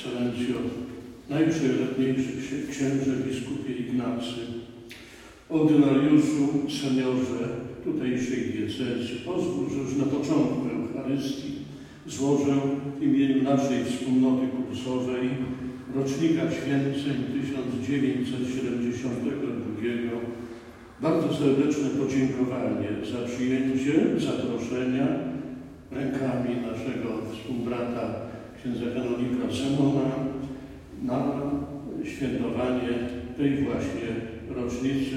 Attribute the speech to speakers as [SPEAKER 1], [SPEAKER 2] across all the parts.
[SPEAKER 1] Ekscelencjo, najprzejednniejszy księże biskupie Ignacy, ordynariuszu, seniorze tutejszej diecezji, pozwól, że już na początku Eucharystii złożę w imieniu naszej wspólnoty kursowej rocznika święceń 1972 bardzo serdeczne podziękowanie za przyjęcie zaproszenia rękami naszego współbrata księdza kanonika Zemona na świętowanie tej właśnie rocznicy,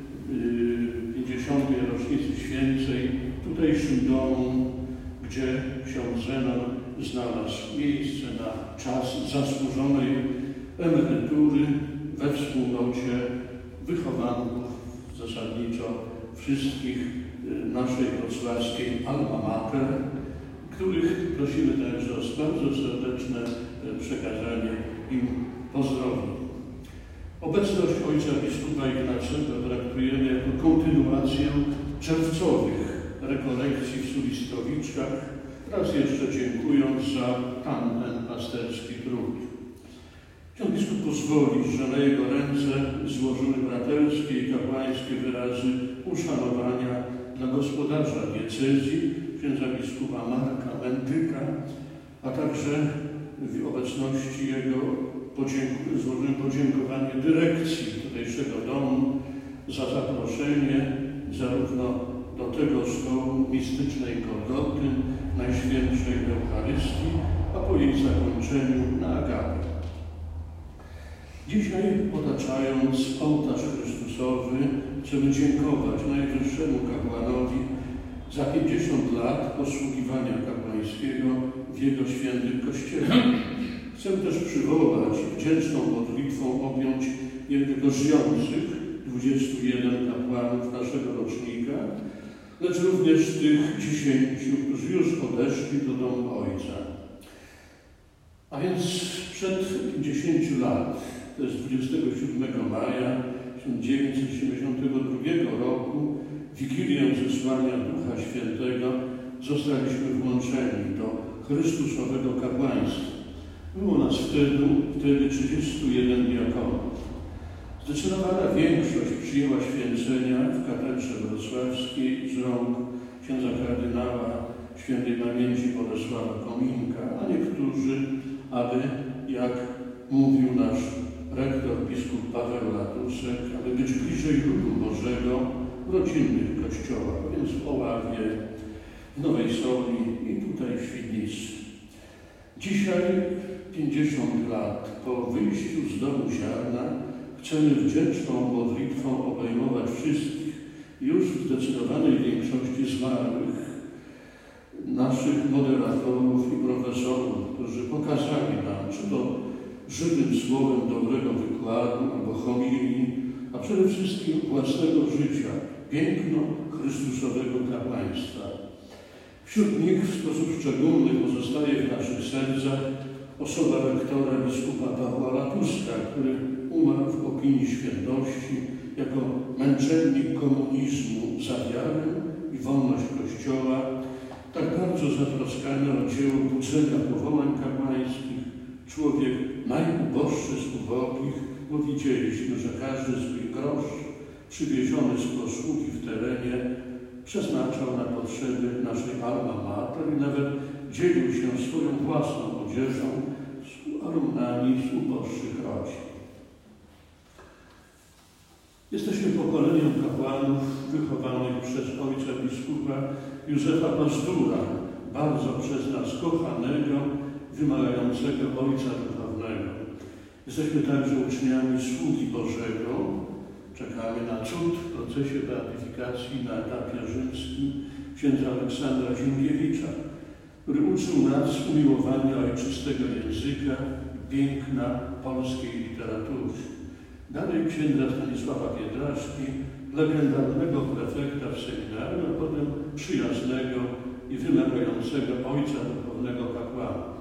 [SPEAKER 1] 50. rocznicy święcej w tutejszym domu, gdzie ksiądz Zenon znalazł miejsce na czas zasłużonej emerytury we wspólnocie wychowanków, zasadniczo wszystkich naszej wrocławskiej alma mater, których prosimy także o bardzo serdeczne przekazanie im pozdrowień. Obecność ojca biskupa Ignacego traktujemy jako kontynuację czerwcowych rekolekcji w Sulistrowiczkach, raz jeszcze dziękując za tamten pasterski trud. Ksiądz biskup pozwoli, że na jego ręce złożymy braterskie i kapłańskie wyrazy uszanowania dla gospodarza diecezji, księdza biskupa Marka Mentyka, a także w obecności jego złożymy podziękowanie dyrekcji tutejszego domu za zaproszenie zarówno do tego stołu mistycznej Golgoty, Najświętszej Eucharystii, a po jej zakończeniu na agapę. Dzisiaj, otaczając ołtarz Chrystusowy, chcemy dziękować Najwyższemu Kapłanowi za 50 lat posługiwania kapłańskiego w Jego świętym Kościele. Chcemy też przywołać i wdzięczną modlitwą objąć nie tylko żyjących 21 kapłanów naszego rocznika, lecz również tych 10, którzy już odeszli do domu Ojca. A więc przed 50 lat, to jest 27 maja 1972 roku, Wigilię zesłania Ducha Świętego, zostaliśmy włączeni do Chrystusowego kapłaństwa. Było nas wtedy 31 diakonów. Zdecydowana większość przyjęła święcenia w katedrze wrocławskiej z rąk księdza kardynała świętej pamięci Bolesława Kominka, a niektórzy, aby, jak mówił nasz rektor biskup Paweł Latusek, aby być bliżej ludu Bożego w rodzinnych kościołach, więc w Oławie, w Nowej Soli i tutaj w Świdnicy. Dzisiaj, 50 lat po wyjściu z domu ziarna, chcemy wdzięczną modlitwą obejmować wszystkich już w zdecydowanej większości zmarłych, naszych moderatorów i profesorów, którzy pokazali nam, czy to żywym słowem dobrego wykładu albo homilii, a przede wszystkim własnego życia, piękno Chrystusowego kapłaństwa. Wśród nich w sposób szczególny pozostaje w naszych sercach osoba rektora biskupa Pawła Latuska, który umarł w opinii świętości jako męczennik komunizmu za wiarę i wolność Kościoła, tak bardzo zatroskany o dzieło budzenia powołań kapłańskich, człowiek najuboższy z ubogich, bo widzieliśmy, że każdy swój grosz przywieziony z posługi w terenie przeznaczał na potrzeby naszej alma mater i nawet dzielił się swoją własną odzieżą z alumnami z uboższych rodzin. Jesteśmy pokoleniem kapłanów wychowanych przez ojca biskupa Józefa Pazdura, bardzo przez nas kochanego, wymagającego ojca duchownego. Jesteśmy także uczniami sługi Bożego. Czekamy na cud w procesie beatyfikacji na etapie rzymskim księdza Aleksandra Ziemkiewicza, który uczył nas umiłowania ojczystego języka i piękna polskiej literatury. Dalej księdza Stanisława Pietraszki, legendarnego prefekta w seminarium, a potem przyjaznego i wymagającego ojca duchownego kapłana.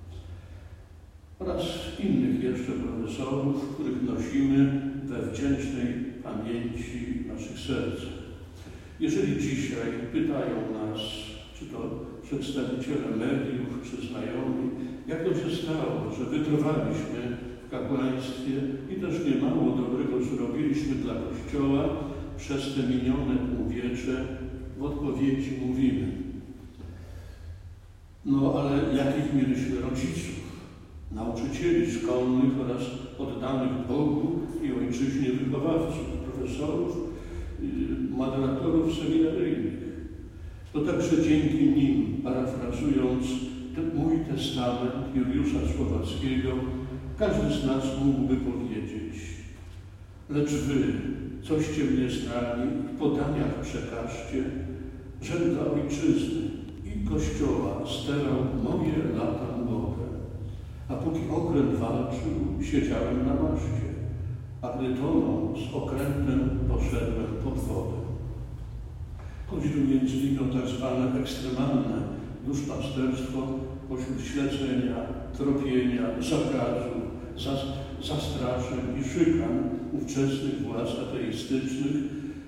[SPEAKER 1] Oraz innych jeszcze profesorów, których nosimy we wdzięcznej pamięci w naszych sercach. Jeżeli dzisiaj pytają nas, czy to przedstawiciele mediów, czy znajomi, Jak to się stało, że wytrwaliśmy w kapłaństwie i też niemało dobrego zrobiliśmy dla Kościoła przez te minione półwiecze, w odpowiedzi mówimy. No ale jakich mieliśmy rodziców, nauczycieli szkolnych oraz oddanych Bogu i ojczyźnie wychowawców, profesorów, moderatorów seminaryjnych. To także dzięki nim, parafrazując mój testament Juliusza Słowackiego, każdy z nas mógłby powiedzieć: lecz wy, coście mnie znali, w podaniach przekażcie, żem dla ojczyzny i Kościoła sterał moje lata młode. A póki okręt walczył, siedziałem na maszcie, a gdy tonął, z okrętem poszedłem pod wodę. Chodzi tu między innymi o tak zwane ekstremalne duszpasterstwo pośród śledzenia, tropienia, zakazu, zastraszeń i szykan ówczesnych władz ateistycznych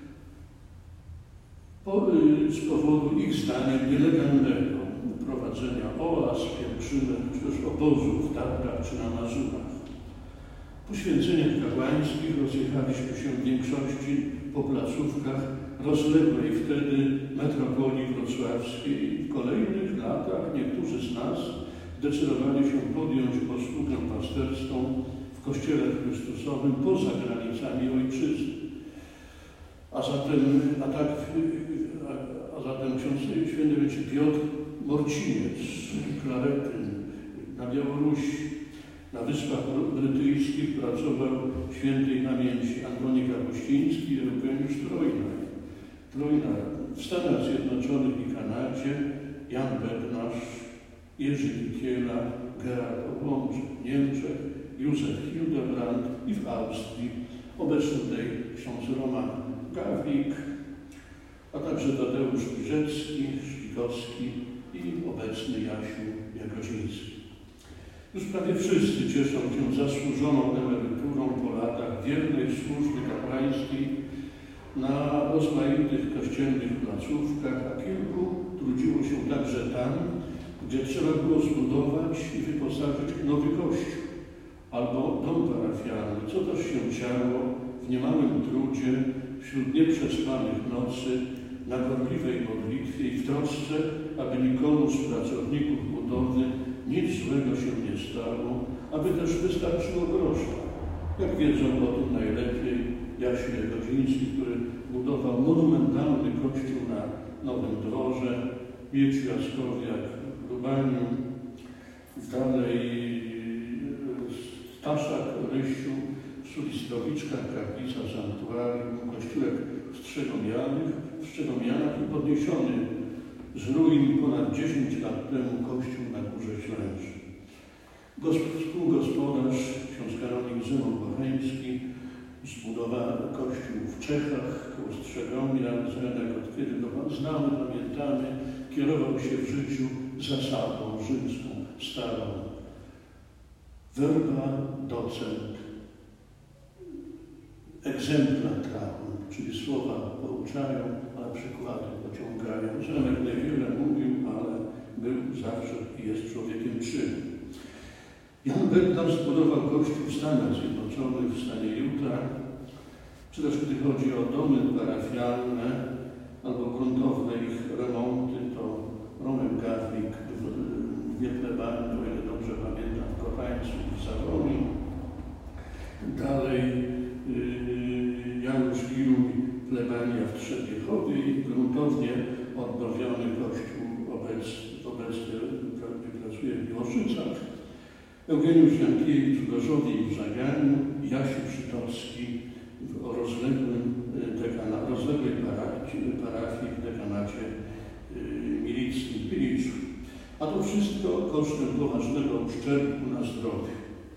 [SPEAKER 1] z powodu ich zdaniem nielegalnego prowadzenia oaz, pielgrzymek czy też obozów w Tatrach czy na Mazurach. Po święceniach kapłańskich rozjechaliśmy się w większości po placówkach rozległej wtedy metropolii wrocławskiej. W kolejnych latach niektórzy z nas zdecydowali się podjąć posługę pasterską w Kościele Chrystusowym poza granicami ojczyzny. A zatem ksiądz święty Piotr Morciniec, Klaretyn na Białorusi, na Wyspach Brytyjskich pracował świętej pamięci Antoni Kapuściński i Eugeniusz Trojnar. W Stanach Zjednoczonych i Kanadzie Jan Bednarz, Jerzy Witiela, Gerard Ołącz, w Niemczech Józef Hildebrand i w Austrii obecny tutaj ksiądz Roman Gawlik, a także Tadeusz Giżecki, Szpikowski i obecny Jasiu Jagodziński. Już prawie wszyscy cieszą się zasłużoną emeryturą po latach wiernej służby kapłańskiej na rozmaitych kościelnych placówkach, a kilku trudziło się także tam, gdzie trzeba było zbudować i wyposażyć nowy kościół albo dom parafialny, co też się działo w niemałym trudzie wśród nieprzespanych nocy, na gorliwej modlitwie i w trosce, aby nikomu z pracowników budowy nic złego się nie stało, aby też wystarczyło grosza. Jak wiedzą o tym najlepiej Jasiu Jagodziński, który budował monumentalny kościół na Nowym Dworze, Mieciu Jaskowiak w Lubaniu, dalej Staszak, Rysiu, w Sulistrowiczkach, kaplica Sanktuarium, kościółek w Strzegomianach i podniesiony z ruin ponad 10 lat temu kościół na Górze Ślęży. Współgospodarz, ksiądz Karolik Zymon-Bocheński, zbudowany kościół w Czechach, koło Strzegomia, Zenek, od kiedy go znamy, pamiętamy, kierował się w życiu zasadą rzymską, starą. Werba, docent, egzemplar traum, czyli słowa pouczają, ale przykłady pociągają. Zenek niewiele mówił, ale był zawsze i jest człowiekiem czynu. Jan Bednarz zbudował kościół w Stanach Zjednoczonych, w stanie Utah. Czy też gdy chodzi o domy parafialne albo gruntowne ich remonty, to Romek Gawlik w Wietlebaniu, o ile dobrze pamiętam, w Kopańcu w Zaworii. Dalej Janusz Giruj, plebania w Trzebiechowie i gruntownie odnowiony kościół obecnie pracuje w Miłoszycach. Eugeniusz Jankiewicz w Gorzowie i w Żaganiu, Jasiu Przytocki w rozległej parafii w dekanacie milickim w Piliczu. A to wszystko kosztem poważnego uszczerbku na zdrowiu.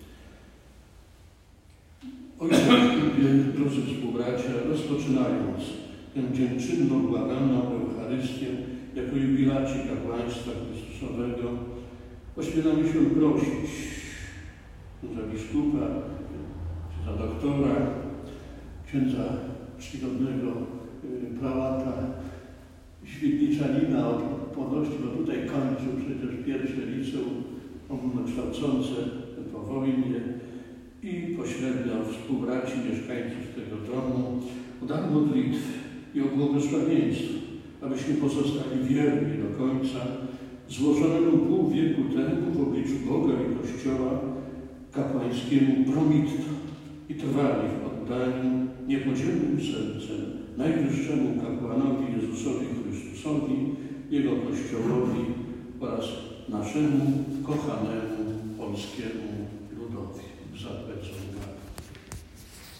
[SPEAKER 1] Drodzy współbracia, rozpoczynając tę dziękczynną, błagalną Eucharystię jako jubilaci kapłaństwa Chrystusowego, ośmielamy się prosić za biskupa, czy za doktora, księdza czcigodnego prałata, świetniczanina od poności, bo tutaj kończył przecież pierwsze liceum ogólnokształcące po wojnie i pośrednio współbraci, mieszkańców tego domu, o dar modlitwy i o błogosławieństwo, abyśmy pozostali wierni do końca złożonemu pół wieku temu w obliczu Boga i Kościoła kapłańskiemu promittu i trwali w oddaniu niepodzielnym sercem najwyższemu kapłanowi Jezusowi Chrystusowi, Jego Kościołowi oraz naszemu kochanemu polskiemu ludowi. Zaplecą